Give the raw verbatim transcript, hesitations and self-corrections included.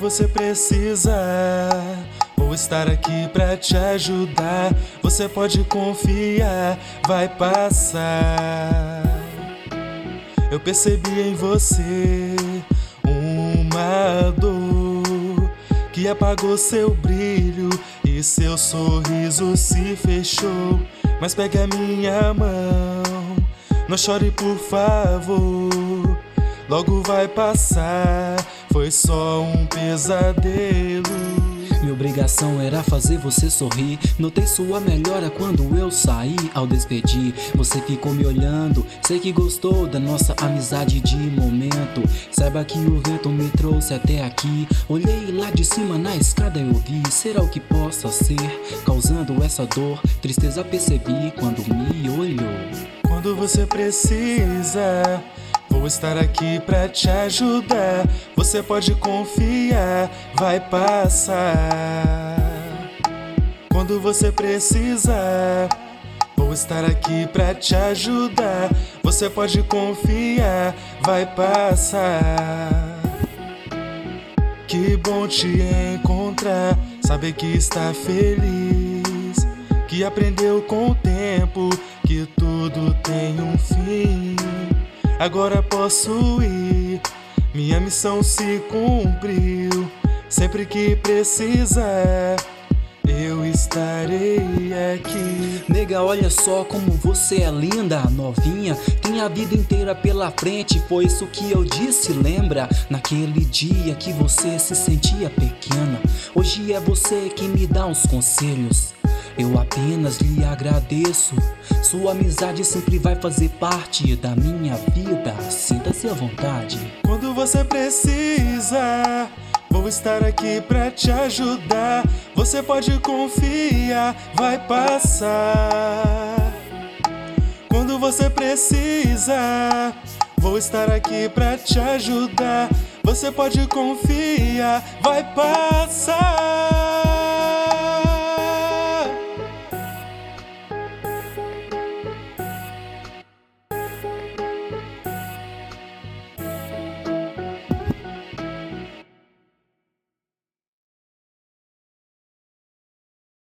você precisa, vou estar aqui pra te ajudar. Você pode confiar, vai passar. Eu percebi em você uma dor que apagou seu brilho e seu sorriso se fechou. Mas pegue a minha mão, não chore por favor, logo vai passar, foi só um pesadelo. Minha obrigação era fazer você sorrir. Notei sua melhora quando eu saí. Ao despedir, você ficou me olhando. Sei que gostou da nossa amizade de momento. Saiba que o vento me trouxe até aqui. Olhei lá de cima na escada e ouvi. Será o que possa ser causando essa dor? Tristeza percebi quando me olhou. Quando você precisa, vou estar aqui pra te ajudar. Você pode confiar, vai passar. Quando você precisa, vou estar aqui pra te ajudar. Você pode confiar, vai passar. Que bom te encontrar, saber que está feliz, que aprendeu com o tempo que tudo tem um fim. Agora posso ir, minha missão se cumpriu. Sempre que precisar, eu estarei aqui. Nega, olha só como você é linda, novinha. Tem a vida inteira pela frente, foi isso que eu disse, lembra? Naquele dia que você se sentia pequena. Hoje é você que me dá uns conselhos. Eu apenas lhe agradeço. Sua amizade sempre vai fazer parte da minha vida. Sinta-se à vontade. Quando você precisa, vou estar aqui pra te ajudar. Você pode confiar, vai passar. Quando você precisa, vou estar aqui pra te ajudar. Você pode confiar, vai passar.